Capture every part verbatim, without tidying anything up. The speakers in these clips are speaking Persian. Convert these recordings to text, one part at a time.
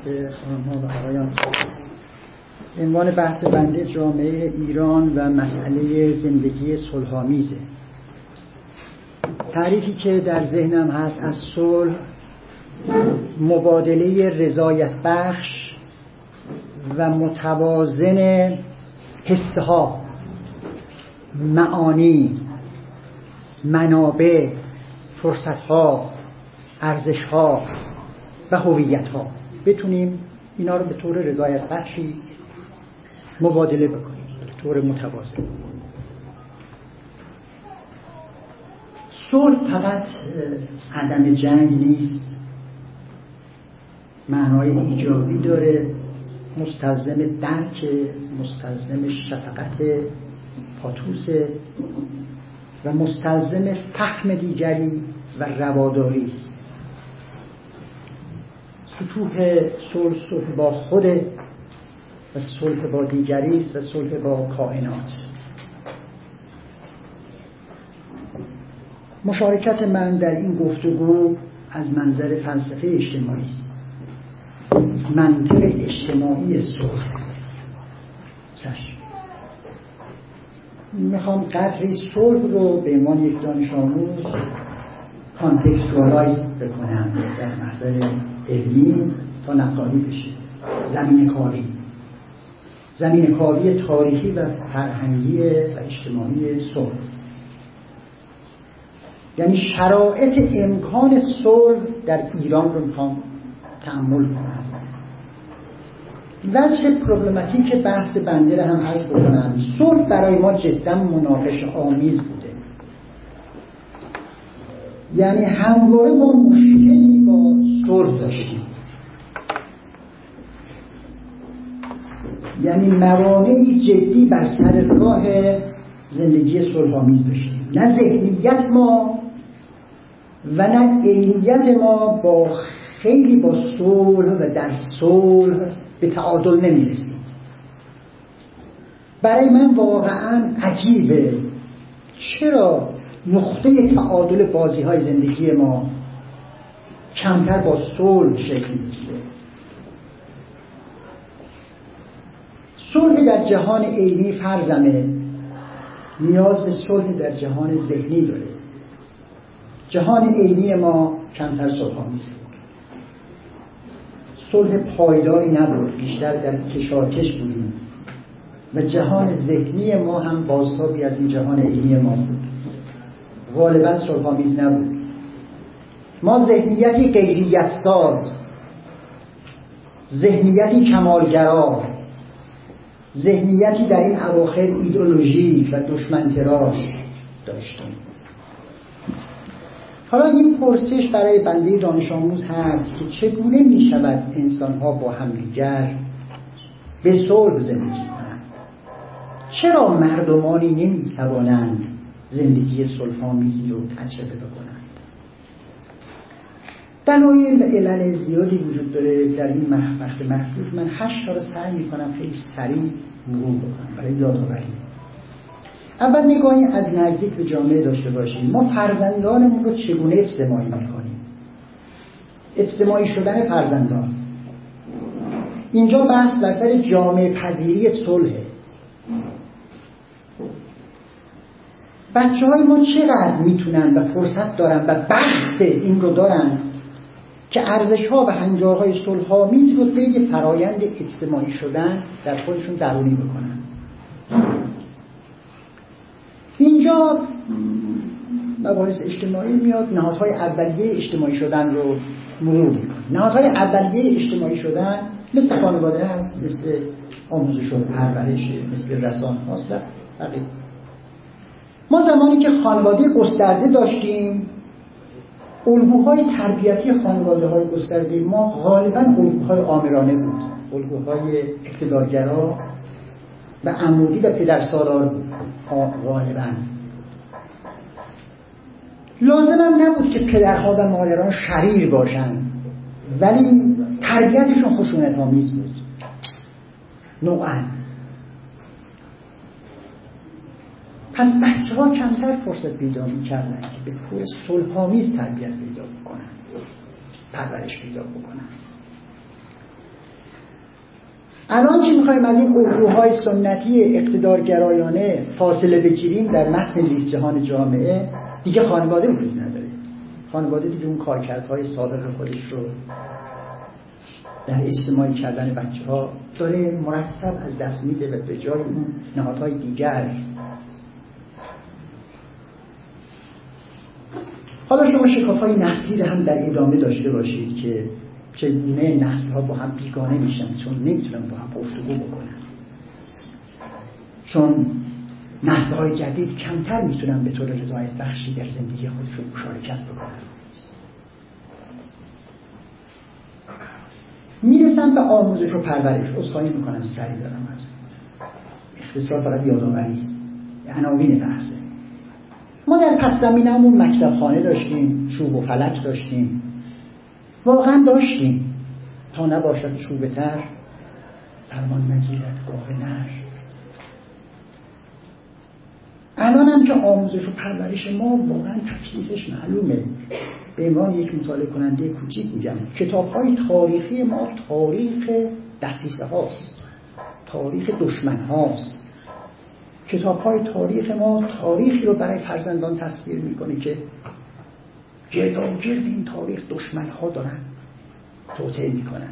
خانم‌ها و آقایان، عنوان بحث بنده جامعه ایران و مسئله زندگی صلح‌آمیزه. تعریفی که در ذهنم هست از صلح مبادله رضایت بخش و متوازن حسها، معانی، منابع، فرصتها، ارزشها و هویتها، بتونیم اینا رو به طور رضایت بخشی مبادله بکنیم به طور متوازن. صلح فقط عدم جنگ نیست، معنای ایجابی داره، مستلزم درک، مستلزم شفقت پاتوس و مستلزم فهم دیگری و رواداری است. سطوح صلح صلح با خود و صلح با دیگری است و صلح با کائنات. مشارکت من در این گفتگو از منظر فلسفه اجتماعی است. منطق اجتماعی صلح. چشم. میخوام قدری صلح رو به عنوان یک دانش آموز کانتکستوالایز بکنم در محضر علمی تا نقادی بشه. زمین کاری زمین کاری تاریخی و فرهنگی و اجتماعی صلح، یعنی شرایط امکان صلح در ایران رو میخوام تأمل کنم. وجه پروبلماتیک بحث بنده رو هم عرض بکنم. صلح برای ما جدا مناقشه آمیز بوده، یعنی همواره ما مشکلی با صلح داشتیم، یعنی موانعی جدی بر سر راه زندگی صلح‌آمیز داشتیم. نه ذهنیت ما و نه عینیت ما با خیلی با صلح و در صلح به تعادل نمی‌رسید. برای من واقعاً عجیبه چرا نقطه تعادل بازی‌های زندگی ما کمتر با صلح شکل می‌گیره. صلح در جهان علمی فرضمه نیاز به صلح در جهان ذهنی داره. جهان علمی ما کمتر صلح‌آمیز بود، صلح پایداری نبود، بیشتر در کشاکش بودیم و جهان ذهنی ما هم بازتابی از این جهان علمی ما بود، غالبا صلح‌آمیز نبود. ما ذهنیتی غیریت ساز، ذهنیتی کمالگرا، ذهنیتی در این اواخر ایدئولوژیک و دشمن تراش داشتیم. حالا این پرسش برای بنده دانش آموز هست که چگونه می شود انسان‌ها با همدیگر به صلح زندگی کنند؟ چرا مردمانی نمی توانند زندگی صلح‌آمیزی رو تجربه بکنند؟ دلایل و علل زیادی وجود داره در این وقت محدود. من هشت تا رو سعی می‌کنم خیلی سریع مرور بکنم برای یادآوری. اول نگاهی از نزدیک به جامعه داشته باشیم. ما فرزندانمون رو چگونه اجتماعی می‌کنیم؟ اجتماعی شدن فرزندان. اینجا بحث بر سر جامعه پذیری صلحه. بچه‌های ما چقدر میتونن و فرصت دارن و بخت این رو دارن که ارزش‌ها و هنجارهای صلح‌آمیز رو طی فرایند اجتماعی شدن در خودشون درونی بکنن. اینجا مباحث اجتماعی میاد، نهادهای اولیه اجتماعی شدن رو مرور میکنه. نهادهای اولیه اجتماعی شدن مثل خانواده هست، مثل آموزش و پرورش، مثل رسانه هاست و بقیه. ما زمانی که خانواده گسترده داشتیم، الگوهای تربیتی خانواده‌های گسترده ما غالباً الگوهای آمرانه بود، الگوهای اقتدارگرا و عمودی و پدرسالار بود غالباً. لازم هم نبود که پدرها و مادران شریر باشن، ولی تربیتشون خشونت‌آمیز بود نوعاً. پس بچه‌ها کمتر فرصت پیدا می‌کردن که به طور صلح‌آمیز تربیت پیدا بکنن، پرورش پیدا بکنن. الان که میخوایم از این الگوهای سنتی اقتدارگرایانه فاصله بگیریم در متن زیست جهان جامعه، دیگه خانواده وجود نداره. خانواده دیگه اون کارکردهای سابق خودش رو در اجتماعی کردن بچه ها داره مرتب از دست میده و به جای اون نهادهای دیگر. حالا شما شکاف‌های نسلی رو هم در ادامه داشته باشید که چگونه نسل‌ها با هم بیگانه میشن چون نمیتونن با هم گفتگو بکنن، چون نسل‌های جدید کمتر میتونن به طور رضایت بخشی در زندگی خودشون مشارکت بکنن. میرسن به آموزش و پرورش. عذرخواهی میکنم سریع دارم از اختصار فقط یادآوری است، عناوین بحثه. ما در پس زمینه‌مون مکتب خانه داشتیم، چوب و فلک داشتیم، واقعا داشتیم، تا نباشد چوبه تر فرمان نگیرد گاه نر. الان هم که آموزش و پرورش ما واقعا تکلیفش معلومه. به عنوان یک مطالعه کننده کوچیک میگم کتاب‌های تاریخی ما تاریخ دسیسه هاست، تاریخ دشمن هاست. کتاب‌های تاریخ ما تاریخی رو برای فرزندان تصویر میکنه که گرداگرد این تاریخ دشمن ها دارن توطئه میکنن.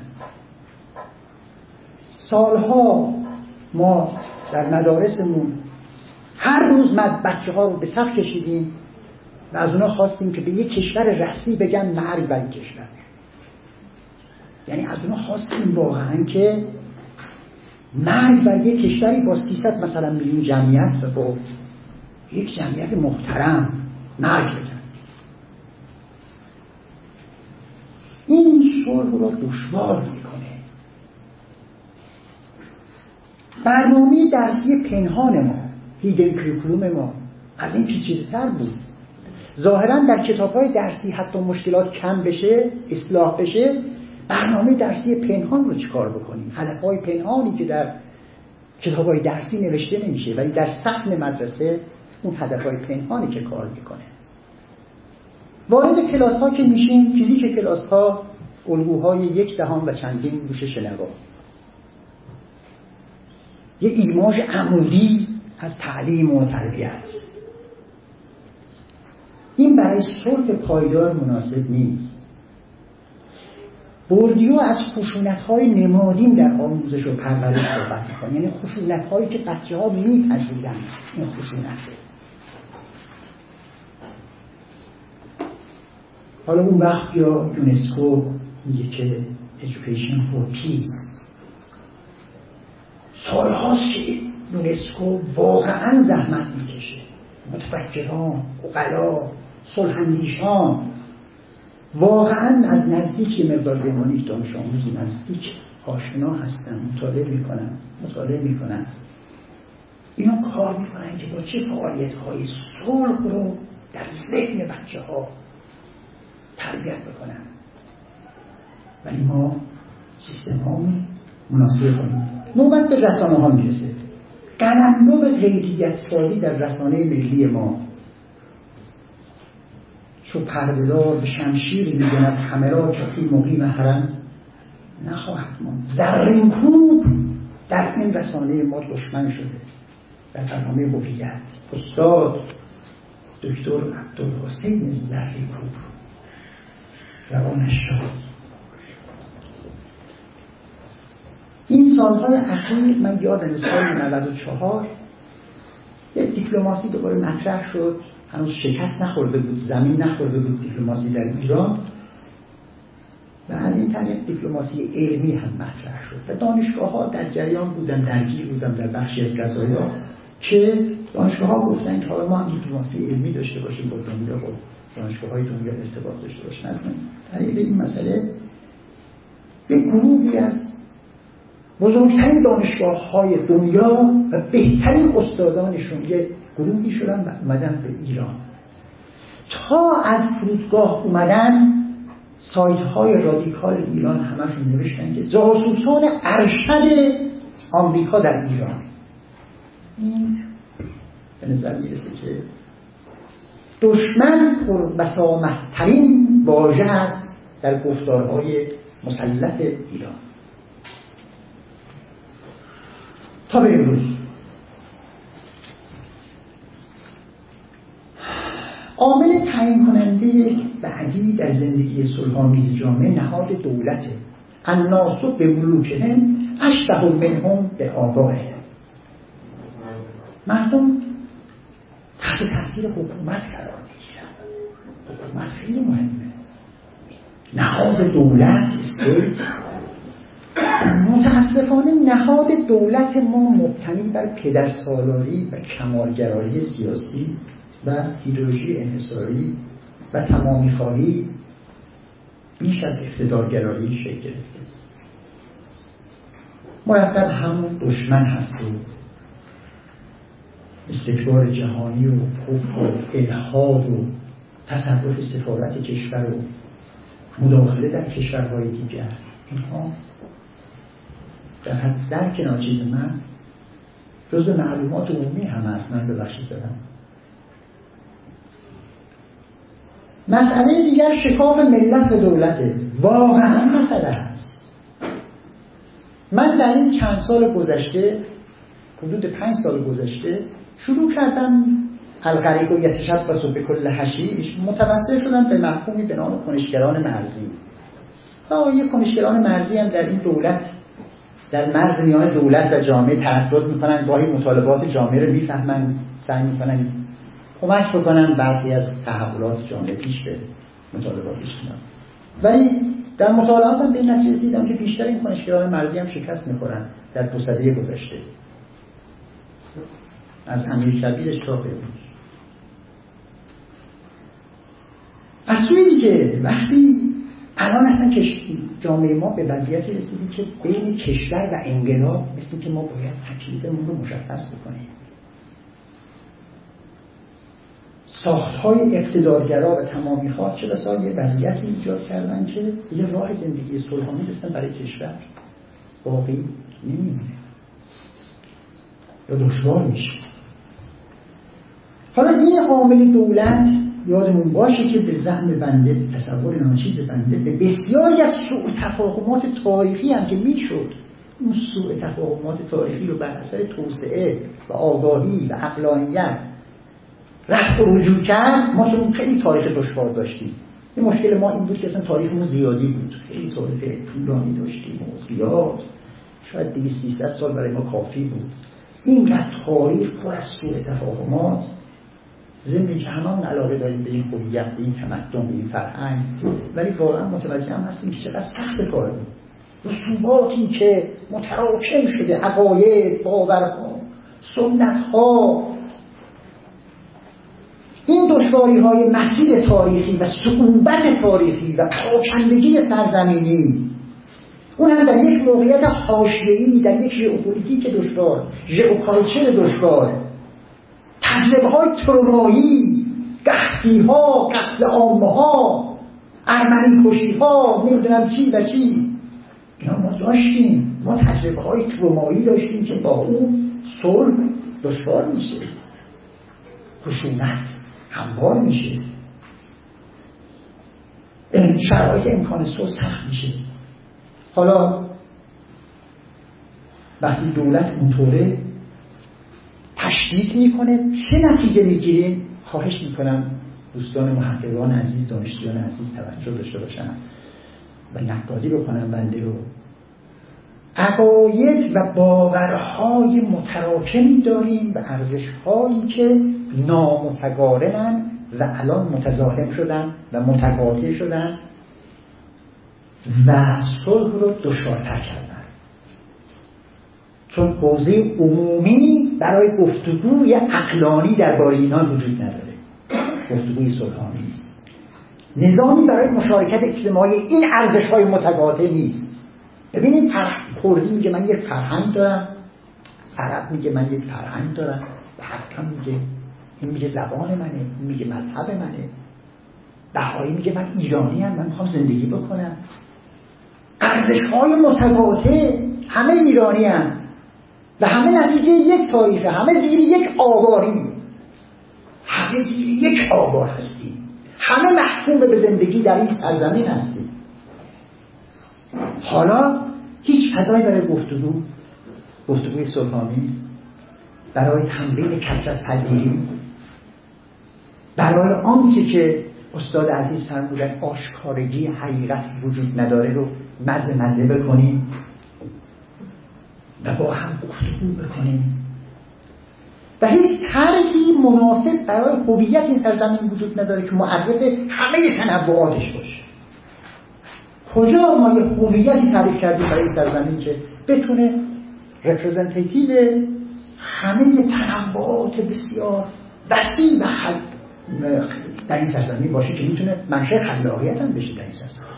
سالها ما در مدارسمون هر روز مد بچه ها رو به صف کشیدیم و از اونا خواستیم که به یک کشور رسمی بگن مرگ بر این کشور. یعنی از اونا خواستیم واقعا که مرگ بر یک کشوری با سیصد مثلا میلیون جمعیت و با یک جمعیت محترم مرگ بگن. این صلح رو دشوار میکنه. برنامه درسی پنهان ما، هیدن کریکولوم ما از این پیچیده‌تر بود. ظاهرا در کتاب‌های درسی حتی مشکلات کم بشه، اصلاح بشه، برنامه درسی پنهان رو چیکار بکنیم؟ هدف‌های پنهانی که در کتاب‌های درسی نوشته نمیشه ولی در سطح مدرسه اون هدف‌های پنهانی که کار میکنه. وارد کلاس‌ها که میشیم، فیزیک کلاس‌ها الگوهای یک دهم و چندین گوش شنوا، یه ایماژ عمودی از تعلیم و تربیت. این برای صلح پایدار مناسب نیست. بوردیو از خشونت‌های نمادین در آموزش و پرورش صحبت می‌کنه، یعنی خشونت‌هایی که بچه‌ها می‌پذیرن. این خشونت حالا اون وقت یا یونسکو میگه که Education for Peace. سالهاست که یونسکو واقعا زحمت میکشه، متفکران، عقلا، صلح‌اندیشان واقعا از نزدیک یه مقدار بمانید دانش آموزی نزدیک آشنا هستن، مطالعه میکنن مطالعه میکنن اینا کار میکنن که با چه فعالیت‌های صلح رو در ذهن بچه ها تربیت بکنن. ولی ما سیستم ها مناسب کنیم. نوبت به رسانه ها میرسه. قلمرو غیریت سازی در رسانه ملی ما، چو پرده‌دار به شمشیر می‌زند همه را کسی مقیم حرم نخواهد ماند. زرین کوب در این رسانه ما دشمن شده. در برنامه هویت استاد دکتر عبدالحسین زرین کوب روانش شد. این سالهای اخیر من یادم سال نود و چهار یک دیپلماسی دوباره مطرح شد، هنوز شکست نخورده بود، زمین نخورده بود دیپلماسی در ایران و از این طریق دیپلماسی علمی هم مطرح شد و دانشگاه ها در جریان بودن، درگیر بودن در بخشی از قضایا که دانشگاه ها گفتن که حالا ما هم دیپلماسی علمی داشته باشیم با دنیا، با دانشگاه های دنیا ارتباط داشته باشیم. اصلا طریق این مسئله یک گروهی از بزرگترین دانشگاه های دنیا و بهترین استادانشون یک گروهی شدن و اومدن به ایران. تا از فرودگاه اومدن سایت های رادیکال ایران همشون نوشتن که جاسوسان ارشد آمریکا در ایران. این به نظر میرسه که دشمن پربسامه ترین واژه است در گفتارهای مسلط ایران. تا به امروز. عامل تعیین کننده بعدی در زندگی صلح‌آمیز جامعه نهاد دولته. الناس به ملوکهم اشبه منهم به آبائهم. مردم تحت تاثیر حکومت قرار میگیرن. حکومت خیلی مهمه. نهاد دولت استیت. متاسفانه نهاد دولت ما مبتنی بر پدرسالاری و کمالگرایی سیاسی و ایدئولوژی انحصاری و تمامی‌خواهی بیش از اقتدارگرایی شکل گرفته. مرتب همون دشمن هست و استکبار جهانی و کفر و الحاد و تصرف سفارت کشور و مداخله در کشورهای دیگر، اینها در حد در کنار چیز من جزء معلومات عمومی هم هست. من ببخشید دارم. مسئله دیگر شکاف ملت به دولته. واقعا مسئله هست. من در این چند سال گذشته، حدود پنج سال گذشته، شروع کردم الغریق یتشبث بکل حشیش، متوسل شدم به مفهومی به نام کنشگران مرزی. و یه کنشگران مرزی هم در این دولت، در مرز میان دولت و جامعه تردد میکنن، گاهی مطالبات جامعه رو میفهمن، سعی میکنن کمک بکنن برخی از تحولات جامعه پیش بره، مطالباتش کنن. ولی در مطالعاتم به این نتیجه رسیدم که بیشتر این کنشگران مرزی هم شکست میخورن در دو سده گذشته، از امیرکبیرش تا به امروز. از سوی دیگه وقتی الان اصلا جامعه ما به وضعیتی رسیدی که بین کشور و انقلاب مثل که ما باید تکلیفمون رو مشخص بکنیم. ساخت‌های اقتدارگرا و تمامی‌خواه چه بسا یه وضعیتی ایجاد کردن که یه راه زندگی صلح‌آمیز اصلا برای کشور باقی نمیمونه یا دشوار میشه. حالا این عامل دولت یادمون باشه که به ذهن بنده، تصور ناچیز بنده، به بسیاری از سوء تفاهمات تاریخی هم که میشد اون سوء تفاهمات تاریخی رو بر اثر توسعه و آگاهی و عقلانیت رفت و رجوع کرد. ما چون خیلی تاریخ دشوار داشتیم. این مشکل ما این بود که اصلا تاریخمون زیادی بود، خیلی تاریخ طولانی داشتیم و زیاد، شاید دویست سیصد سال برای ما کافی بود. اینقدر تاریخ پر از سوء تفاهمات، ضمن که هممون علاقه داریم به این هویت، به این تمدن، به این فرهنگ، ولی واقعا متوجه هم هستیم که چقدر سخت کار بود. رسوماتی که متراکم شده، عقاید، باورها، سنت‌ها، این دشواری‌های مسیر تاریخی و صعوبت تاریخی و پراکندگی سرزمینی، اون هم در یک موقعیت حاشیه‌ای، در یک ژئوپلیتیک دشوار، ژئوکالچر دشوار، تجربه‌های ترومایی، قحطی‌ها، قتل عام‌ها، ارمنی کشی‌ها، نمیدونم چی و چی، اینا ما داشتیم. ما تجربه‌های ترومایی داشتیم که با اون صلح دشوار میشه، خشونت هموار میشه، این شرایط امکان صلح سخت میشه. حالا وقتی دولت اونطوره تشدید میکنه، چه نتیجه میگیریم؟ خواهش میکنم دوستان محققان عزیز، دانشجویان عزیز توجه داشته باشن و نقادی بکنن بنده رو. عقاید و باورهای متراکمی داریم و ارزش‌هایی که نامتقارنن و الان متزاحم شدن و متقاطع شدن و صلح رو دشوارتر کردن، چون حوزه عمومی برای گفتگوی عقلانی درباره اینا وجود نداره، گفتگوی صلح‌آمیز، نظامی برای مشارکت اجتماعی این ارزش‌های متقاطع نیست. ببینید کردی میگه من یک فرهنگ دارم، عرب میگه من یک فرهنگ دارم، بهائی میگه، این میگه زبان منه، این میگه مذهب منه، بهایی میگه من ایرانی ام، من میخوام زندگی بکنم. ارزش‌های متقاطع، همه ایرانی ام و همه نتیجه یک تاریخه، همه زیر یک آواری، همه زیر یک آوار هستیم، همه محکوم به زندگی در این سرزمین هستیم. حالا هیچ فضایی برای گفتگو گفتگوی صلح‌آمیز، برای تمرین کثرت پذیری، برای آنچه که استاد عزیز فرمودن آشکارگی حقیقت وجود نداره رو مزه مزه بکنیم و با هم گفتگو بکنیم و هیچ طرحی مناسب برای هویت این سرزمین وجود نداره که معرف همه تنوعاتش باشه. کجا ما یه هویتی تعریف کردیم برای این سرزمین که بتونه رپرزنتیتیو همه تنوعات بسیار وسیع و خل... در این سرزمین باشه که میتونه منشأ خلاقیت هم بشه در این سرزمین.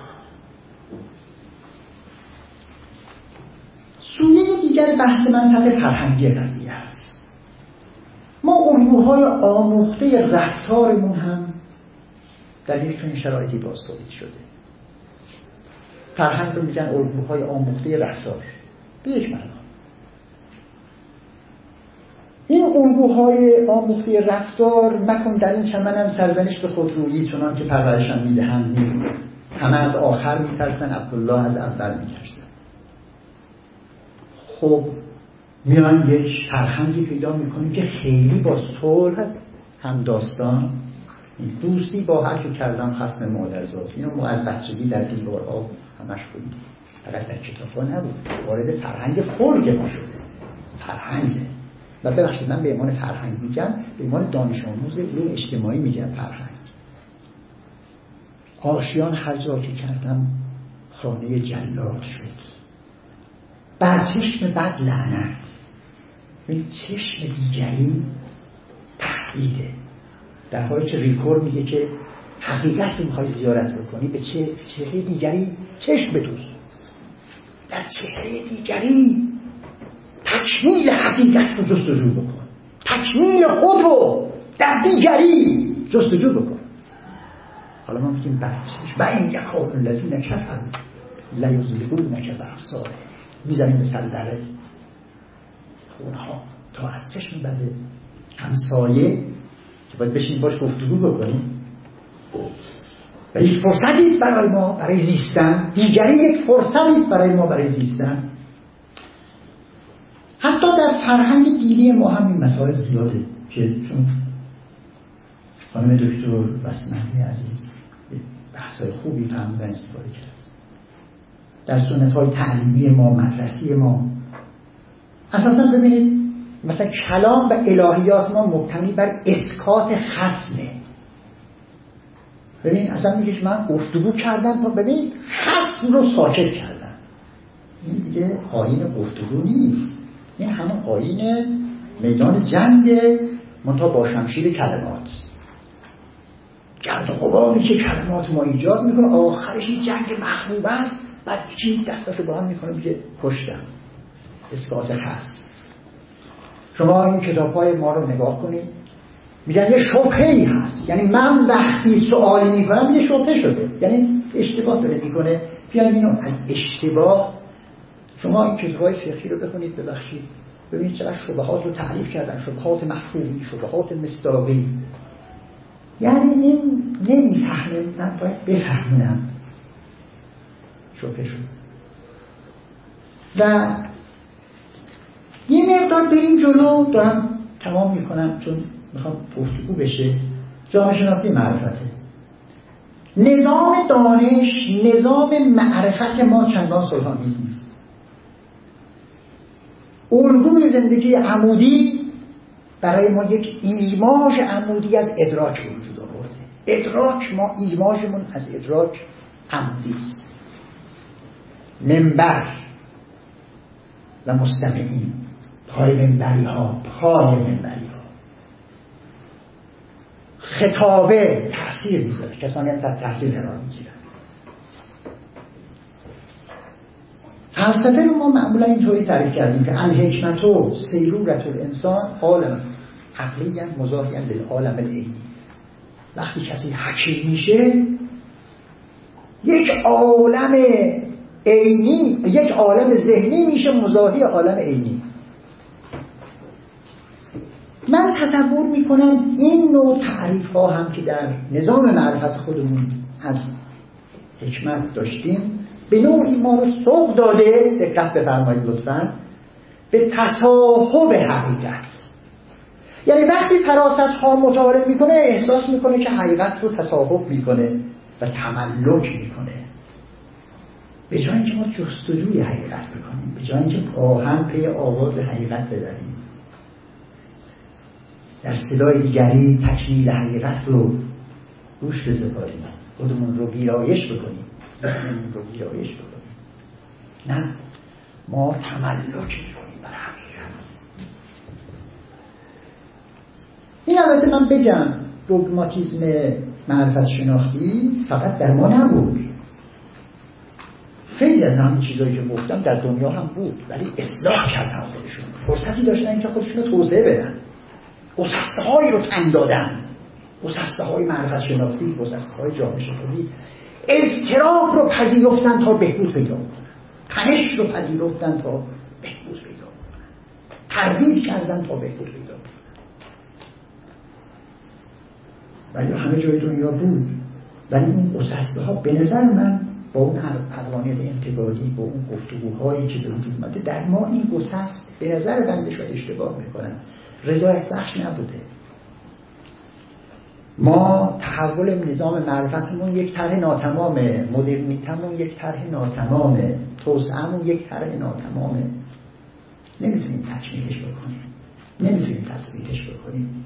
سویه دیگر بحث من سطح فرهنگی قضیه است. ما الگوهای آموخته رفتارمون هم در یک چنین شرایطی باز تولید شده. فرهنگ رو میگن الگوهای آموخته رفتار به یک معنا. این الگوهای آموخته رفتار مکن در این چمنم سرزنش به خودرویی چنان که پرورشم میدهند می‌کنند. همه از آخر میترسن، عبدالله از اول میترسن. خب میان یک فرهنگی پیدا میکنیم که خیلی با صلح هم داستان نیست. دوستی با هر که کردن خصم مادرزاد، اینو ما از بچگی در دیوارها همش خوندیم، فقط در کتاب‌ها نبود، وارد فرهنگ فرگ ما شده. فرهنگه و ببخشید من به عنوان فرهنگ میگم، به عنوان دانش آموز علوم اجتماعی میگم فرهنگ. آشیان هر جا که کردم خانه جلاد شد، بر چشم بد لعنت. این چشم دیگری تهدیده، در حالی که ریکور میگه که حقیقت رو میخوای زیارت بکنی به چه چهره دیگری چشم بدوز، در چهره دیگری تکمیل حقیقت رو جستجو بکن، تکمیل خود رو در دیگری جستجو بکن. حالا ما میگیم برچش و این یکار الذین کفروا لیزلیقونک بابصارهم، میزنیم مثل دره خونها تا از چشم بده همسایه که باید بشین باش گفتگو بکنیم و یک فرصتی است برای ما برای زیستن، دیگری یک فرصتی است برای ما برای زیستن. حتی در فرهنگ دینی ما هم این مسائل زیاده که چون خانم دکتر بسمتی عزیز بحث‌های خوبی فرمودن استفاده کرد. در سنت‌های تعلیمی ما، مدرسی ما اساساً ببینید مثلا کلام و الهیات ما مبتنی بر اسکات خصمه. ببین اصلا میگه من گفتگو کردم، ببین خصم رو ساکت کردم. این دیگه آیین گفتگو نیست، این همون آیین میدان جنگ منتها با شمشیر کلمات، گرد و غباری که کلمات ما ایجاد میکنه، آخرش این جنگ محبوب است. بعد کی دستاشو با هم میکنه میگه کشتم، اسکات خصم. شما این کتاب‌های ما رو نگاه کنید، میگن یه شبهه‌ای هست، یعنی من وقتی سوالی میکنم یه شبهه شده، یعنی اشتباه داره میکنه. بیایم اینو از اشتباه، شما این کتاب‌های فقهی رو بخونید، ببخشید ببینید چقدر شبهات رو تعریف کردن، شبهات مفهومی، شبهات مصداقی. یعنی این نمیفهمه، من باید بفهمونم شبهه شد. و یه مقدار بریم جلو، دارم تمام میکنم چون میخوام گفتگو بشه. جامعه شناسی معرفته، نظام دانش، نظام معرفت ما چندان صلح‌آمیز نیست. الگوی زندگی عمودی برای ما یک ایماژ عمودی از ادراک به وجود آورده. ادراک، ما ایماژمون از ادراک عمودی است. منبر و مستمعین، پای منبری ها، پای منبری ها، خطابه تأثیر میذاره، کسانی هم در تحصیل قرار میگیرن. فلسفه رو ما معمولا اینطوری تعریف کردیم که الحکمت و سیرورت الانسان عالم عقلی مضاهی للعالم العینی. وقتی کسی حکیم میشه یک عالم عینی، یک عالم ذهنی میشه مضاهی عالم عینی. من تصور میکنم این نوع تعریف ها هم که در نظام معرفت خودمون از حکمت داشتیم به نوعی ما رو سوق داده، دقت بفرمایید لطفاً، به تصاحب حقیقت. یعنی وقتی فراست ها مطالعه میکنه احساس میکنه که حقیقت رو تصاحب میکنه و تملک میکنه، به جای اینکه ما جستجوی حقیقت بکنیم، به جای اینکه با هم پی آواز حقیقت بزنیم، در صدای دیگری تکمیل حقیقت رو گوش بسپاریم، خودمون رو ویرایش بکنیم، ذهنمون رو ویرایش بکنیم. نه، ما تملک میکنیم بر حقیقت. این البته من بگم دوگماتیسم معرفت شناختی فقط در ما نبود، خیلی از همین چیزایی که گفتم در دنیا هم بود، ولی اصلاح کردن خودشون، فرصتی داشتن که خودشون رو توسعه بدن، گسسته هایی رو تن دادن، گسسته های معرفت شناختی، گسسته های جامعه شناختی، اضطراب رو پذیرفتن تا بهبود پیدا کنن، تنش رو پذیرفتن تا بهبود پیدا کنن، تردید کردن تا بهبود پیدا کنن. ولی همه جای دنیا بود، ولی اون گسسته ها به نظر من با اون عقلانیت انتقادی، با اون گفتگوهایی که به وجود اومده در ما، این گسست به نظر بنده شاید اشتباه میکنن، رضایت بخش نبوده. ما تحول نظام معرفتمون یک طرح ناتمامه، مدرنیتمون یک طرح ناتمامه، توسعه‌مون یک طرح ناتمامه، نمیتونیم تکمیلش بکنیم، نمیتونیم تصویرش بکنیم.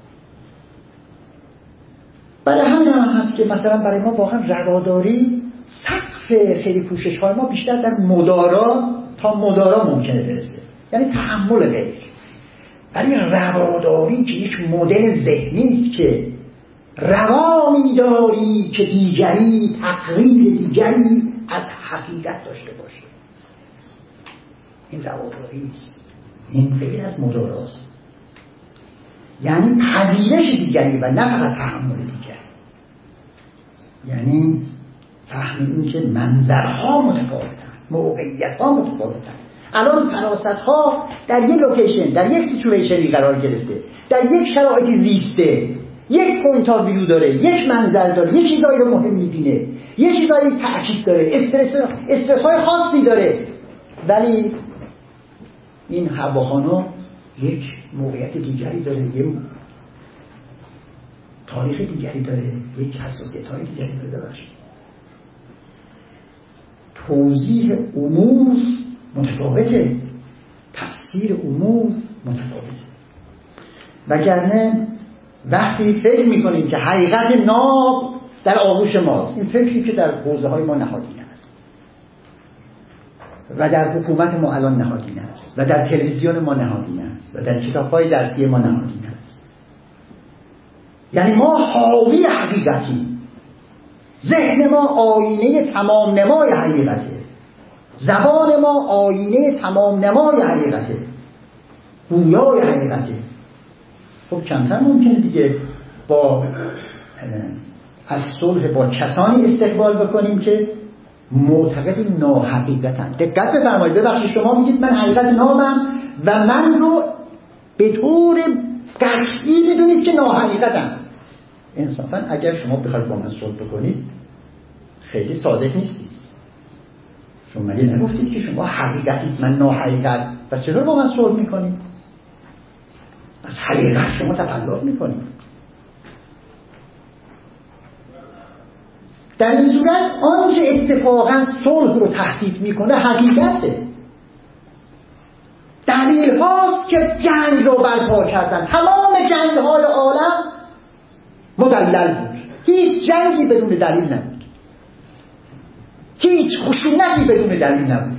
برای همین هم هست که مثلا برای ما واقعا رواداری سقف خیلی کوشش های ما بیشتر در مدارا تا مدارا ممکنه برسه، یعنی تحمل غیر. ولی رواداری که یک مدل ذهنی است که روا می‌داری که دیگری تقریر دیگری از حقیقت داشته باشه، این رواداری است، این غیر از مداراست، یعنی پذیرش دیگری و نه فقط تحمل دیگری، یعنی فهم این که منظرها متفاوتن، موقعیت‌ها متفاوتن. الان فراست‌ها در یک لوکیشن، در یک سیچویشنی قرار گرفته، در یک شرایطی زیسته، یک پوینت آف ویو داره، یک منظر داره، یک چیزایی رو مهم می‌بینه، یک چیزایی تأکید داره، استرس استرس‌های خاصی داره. ولی این هواخانه یک موقعیت دیگری داره، یک تاریخ دیگری داره، یک حساسیت‌های دیگری داره. توضیح امور متفاوته، تفسیر امور متفاوته. وگرنه وقتی فکر میکنیم که حقیقت ناب در آغوش ماست، این فکری که در حوزه های ما نهادینه است و در حکومت ما الان نهادینه است و در تلویزیون ما نهادینه است و در کتاب های درسی ما نهادینه است، یعنی ما حاوی حقیقتیم، ذهن ما آینه تمام نمای حقیقته، زبان ما آینه تمام نمای حقیقته، گویای حقیقته. خب کمتر ممکنه دیگه با از صلح با کسانی استقبال بکنیم که معتقد ناحقیقتن. دقت بفرمایید، ببخشید شما میگید من حقیقت نامم و من رو به طور قطعی بدونید که ناحقیقتم. انصافا اگر شما بخواید با من صلح بکنید خیلی صادق نیستید. شما مگه نگفتید که شما حقیقتید من ناحقیقت، پس چرا با من صلح میکنید؟ از حقیقت شما تقلب میکنید. در این صورت آنچه اتفاقا صلح رو تهدید میکنه حقیقته. دلیل هاست که جنگ رو برپا کردن. تمام جنگ های عالم مدلل بود، هیچ جنگی بدون دلیل نبود، هیچ خشونتی بدون دلیل نبود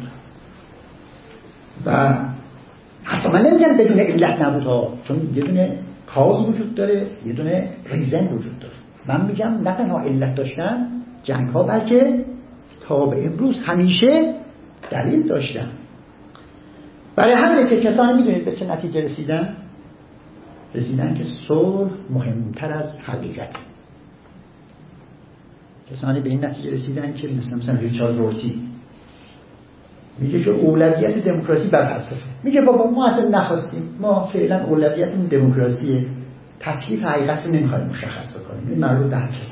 و حتی من نمیگم بدون علت نبود ها، چون یه دونه کاز وجود داره، یه دونه ریزن وجود داره. من میگم نه تنها علت داشتن جنگ ها، بلکه تا به امروز همیشه دلیل داشتن. برای همین که کسانی میدونید به چه نتیجه رسیدن؟ رسیدن که صلح مهمتر از حقیقت. کسانی به این نتیجه رسیدن که مثلا مثلا ریچارد رورتی میگه که اولویت دموکراسی بر فلسفه. میگه بابا ما اصلا نخواستیم، ما فعلا اولویتمون دموکراسیه، تکلیف حقیقت رو نمیخوایم مشخص بکنیم، این مربوط به هر کسی.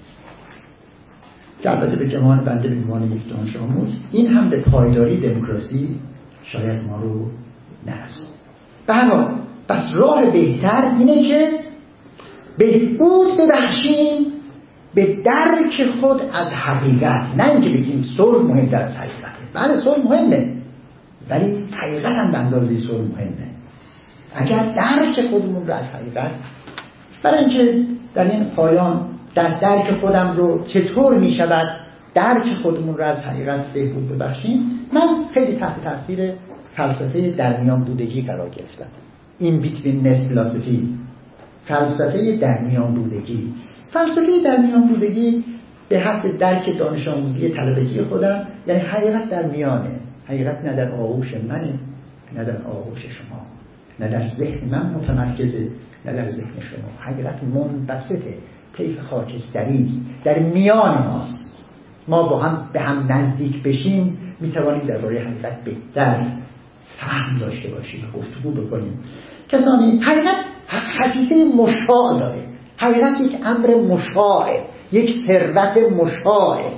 که البته به گمان بنده به گمان یک دانش آموز این هم به پایداری دموکراسی شاید ما رو نرسون. به هر حال پس راه بهتر اینه که بهبود ببخشیم به درک خود از حقیقت، نه اینکه بگیم صلح مهمتر از حقیقته. بله صلح مهمه، ولی حقیقت هم به اندازه صلح مهمه. اگر درک خودمون رو از حقیقت، برای اینکه در این پایان در درک خودم رو چطور می شود درک خودمون رو از حقیقت بهبود ببخشیم، من خیلی تحت تاثیر فلسفه درمیان بودگی قرار گرفتم. این betweenness philosophy، فلسفه درمیان بودگی. فلسفه درمیان بودگی به حد درک دانش آموزی طلبگی خودم، یعنی حقیقت در میانه، حقیقت نه در آغوش منه، نه در آغوش شما، نه در ذهن من متمرکزه، نه در ذهن شما. حقیقت منبسطه، طیف خاکستری است، در میان ماست. ما با هم به هم نزدیک بشیم میتوانیم درباره حقیقت بهتر فهم داشته باشیم، گفتگو بکنیم. کسانی حقیقت خصیصه مشاع داره. حقیقت یک امر مشاعه، یک ثروت مشاعه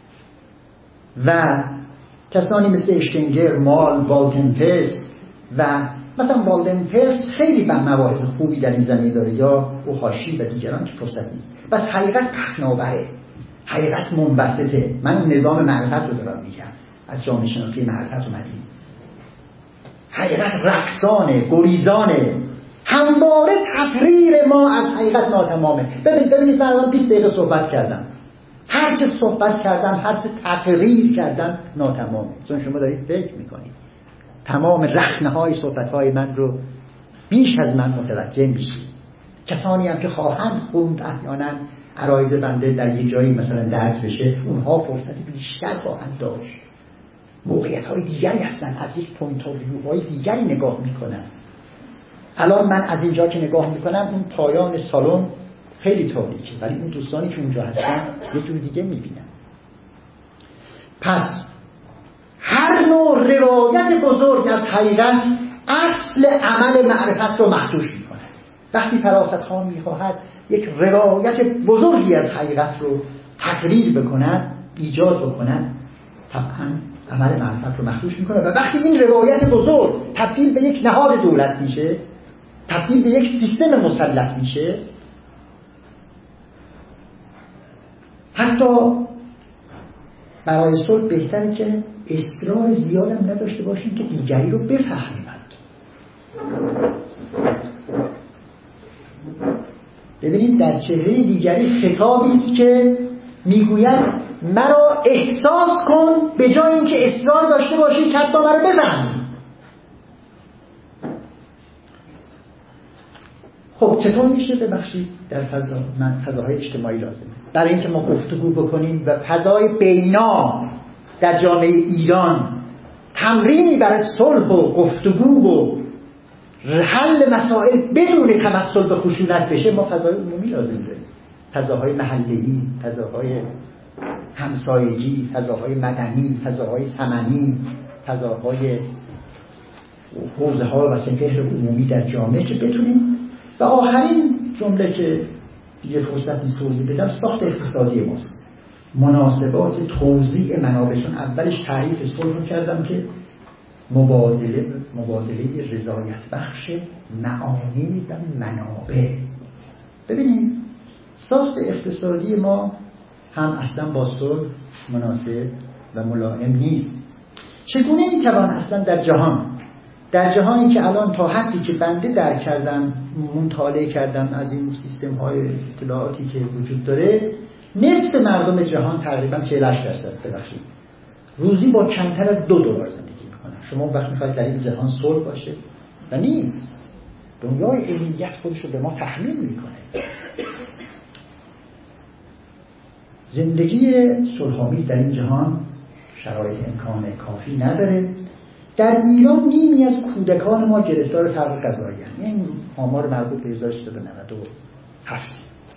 و کسانی مثل اشتینگر، مال، والدنفرس و مثلا والدنفرس خیلی به مواعظ خوبی در این زمینه داره، یا اوهاشی و دیگران که فرصت نیست. بس حقیقت پهناوره، حقیقت منبسطه. من نظام معرفت رو دارم میگم، از جامعه شناسی معرفت اومدیم. حقیقت رقصانه، گریزانه، همواره تقریر ما از حقیقت ناتمامه. ببینید ببینید من الان بیست دقیقه صحبت کردم، هر چه صحبت کردم، هر چه تقریر کردم ناتمامه، چون شما دارید فکر میکنید. تمام رخنه‌های صحبت‌های من رو بیش از من متوجه میشید. کسانی هم که خواهند خوند احیانا عرایض بنده در یک جایی مثلا درس بشه، اونها فرصت بیشتر خواهند داشت، موقعیت‌های دیگری هستن، از یک پوینت آف ویوهای دیگری نگاه میکنن. الان من از اینجا که نگاه میکنم اون پایان سالن خیلی تاریکه، ولی اون دوستانی که اونجا هستن یه جور دیگه میبینن. پس هر نوع روایت بزرگ از حقیقت اصل عمل معرفت رو مخدوش میکنه. وقتی فراست خان میخواهد یک روایت بزرگی از حقیقت رو تقریر بکند، ایجاد بکند، طبعا عمل معرفت رو مخدوش میکنه. و وقتی این روایت بزرگ تبدیل به یک نهاد دولت میشه، تبدیل به یک سیستم مسلط میشه، حتی برای صلح بهتره که اصرار زیادم نداشته باشیم که دیگری رو بفهمیم. ببینید در چهره دیگری خطابی است که میگوید مرا احساس کن، به جای اینکه اصرار داشته باشی که حتی مرا بفهمی. خب چطور میشه ببخشید در فضا من فضاهای اجتماعی لازمه برای اینکه ما گفتگو بکنیم و فضای بینا در جامعه ایران تمرینی برای صلح و گفتگو و حل مسائل بدون تمثل به خشونت بشه، ما فضای عمومی لازم داریم. فضاهای محله‌ای، فضاهای همسایگی، فضاهای مدنی، فضاهای ثمنی، فضاهای حوزه‌ها و سپهر عمومی در جامعه که بتونیم. و آخرین جمله که دیگه فرصت نیست توضیح بدم، ساخت اقتصادی ماست. مناسبات توزیع منابع، چون اولش تعریف صلح رو کردم که مبادله مبادله رضایت بخش معانی و منابع. ببینید ساخت اقتصادی ما هم اصلا با صلح مناسب و ملائم نیست. چگونه میتوان اصلا در جهان در جهانی که الان تا حدی که بنده درک کردم، مطالعه کردم از این سیستم های اطلاعاتی که وجود داره، نصف مردم جهان تقریبا چهل و هشت درصد ببخشید روزی با کمتر از دو دلار زندگی میکنن. شما وقت میخواید در این جهان صلح باشه و نیست. دنیای علمیت خودش رو به ما تحمیل میکنه. زندگی صلح‌آمیز در این جهان شرایط امکان کافی نداره. در ایران نیمی از کودکان ما گرفتار فرق غذایی هستند. این آمار مربوط به هزار و سیصد و نود و هفت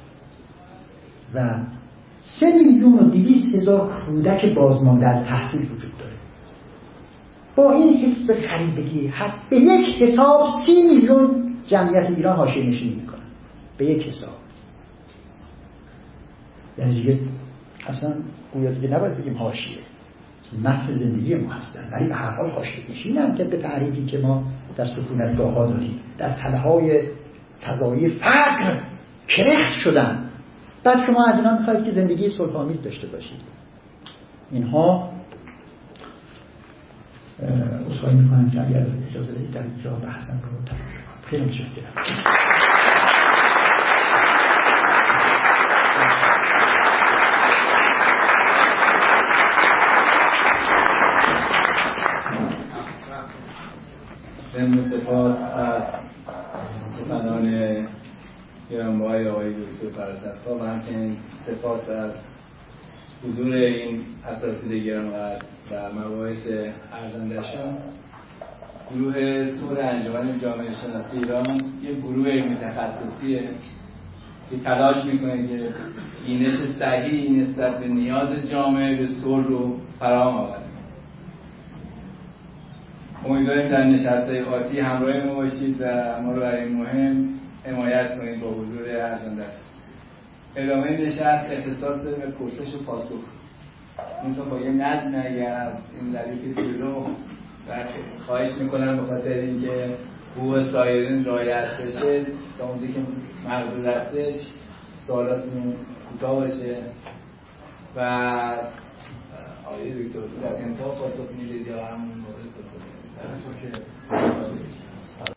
و سه میلیون و دویست هزار کودک بازمانده از تحصیل وجود داره. با این حس غریبگی حتی به یک حساب سی میلیون جمعیت ایران حاشیه نشینی میکنن. به یک حساب. یعنی دیگه اصلا گویا دیگه نباید بگیم حاشیه. متن زندگی ما هستن، ولی به هر حال حاشیه نشینن که به تعریفی که ما در سکونتگاه ها داریم، در تله های فضایی فقر کرخت شدن. بعد شما از اینا میخواید که زندگی صلح‌آمیز داشته باشید. اینها اصخایی میکنم که اگر اجازه بدید در اینجا بحثم رو تمام کنم. خیلی متشکرم. ضمن سپاس از سخنان گرانبهای آقای دکتر فراسخ‌ها و همچنین سپاس از حضور این اساتید گرانقدر و مباحث ارزنده‌شان. گروه صلح انجمن جامعه شناسی ایران یک گروه علمی تخصصیه که تلاش میکنه که بینش صحیحی نسبت به نیاز جامعه به صلح رو فراهم آورد. امیدواریم در نشست‌های آتی همراه ما باشید و ما رو برای این مهم حمایت کنید با حضور ارزنده. ادامه نشست اختصاص به پرسش و پاسخ. اینطور با یه نظم اگر از این ردیف جلو خواهش میکنم به خاطر اینکه حقوق سایرین رعایت بشه تا اونجایی که مقدور هستش سوالاتون کوتاه باشه و آقای دکتر در انتها پاسخ میدید یا همون موقع پاسخ میدید.